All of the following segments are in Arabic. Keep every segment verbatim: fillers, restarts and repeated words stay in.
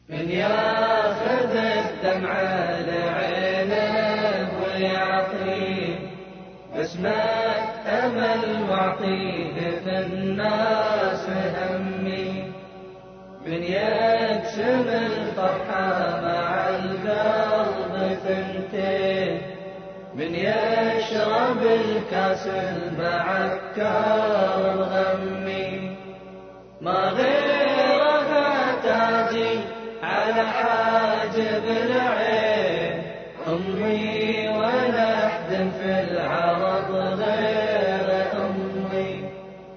من ياخذ الدمع لعينه ويعطيه بسمة أمل واعطيه في الناس همي. من يقسم الفرحة مع القلب ثنتين، من يشرب الكاس المعكر غمي. ما غيرها تاجي على حاجب العين أمي، ولا أحد في العرض غير أمي.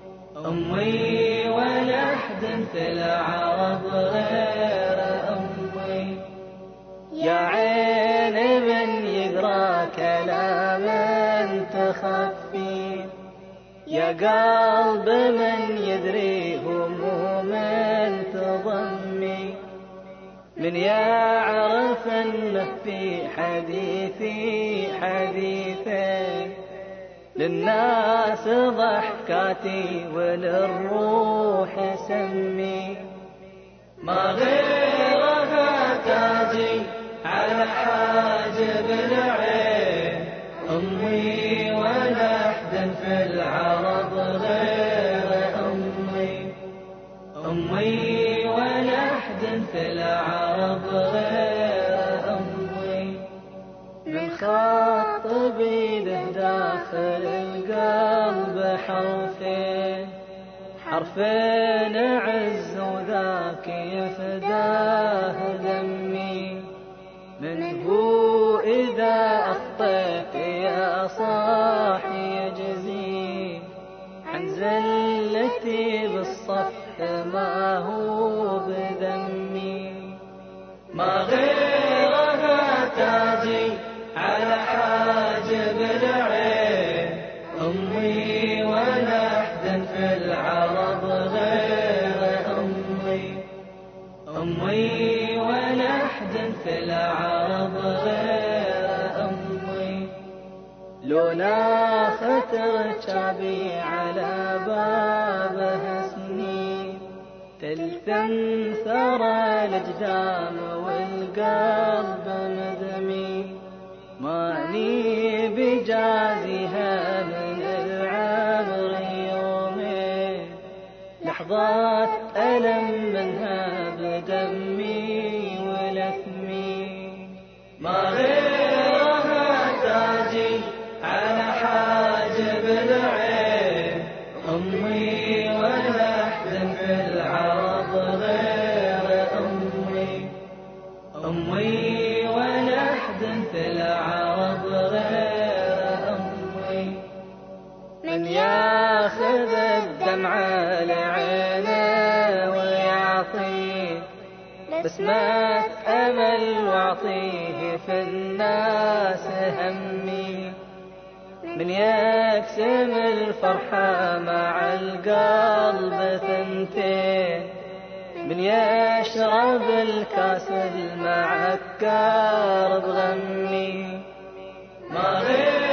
أمي ولا أحد في العرض غير أمي. يا عين من يقرأ كلام تخفي، يا قلب من يدري هموم تضمي. من يعرف أنه في حديثي حديثين، للناس ضحكاتي وللروح سمي. ما غيرها تاجي على حاجب العين أمي، ولا أحد في العرض غير أمي. أمي ولا أحد في العرض غير أمي. من خط بيده داخل القلب حرفين، حرفين عز وذاك يفداه دمي. من هو إذا أخطيت يا صاحي يجزي عن زلتي بالصف ما هو بدمي. ما غيرها تاجي على حاجب العين أمي، ولا أحد في العرض غير أمي. أمي ولا أحد في العرض غير أمي. لولا خطر شعبي على بابها سنين، تلثم ثرى الأجدام والقلب مدمي. ماني بجازيها من العمر يومين، لحظات ألم منها بدمي ولثمي. ما غيرها تاجي على حاجب العين أمي، ولا أحد في العرض غير أمي. أمي ولا أحد في العرض غير أمي. من ياخذ الدمع لعينه ويعطيه بسمة أمل واعطيه في الناس همي. من يقسم الفرحة مع القلب ثنتين، من يشرب الكاس المعكر بغمي. ما غير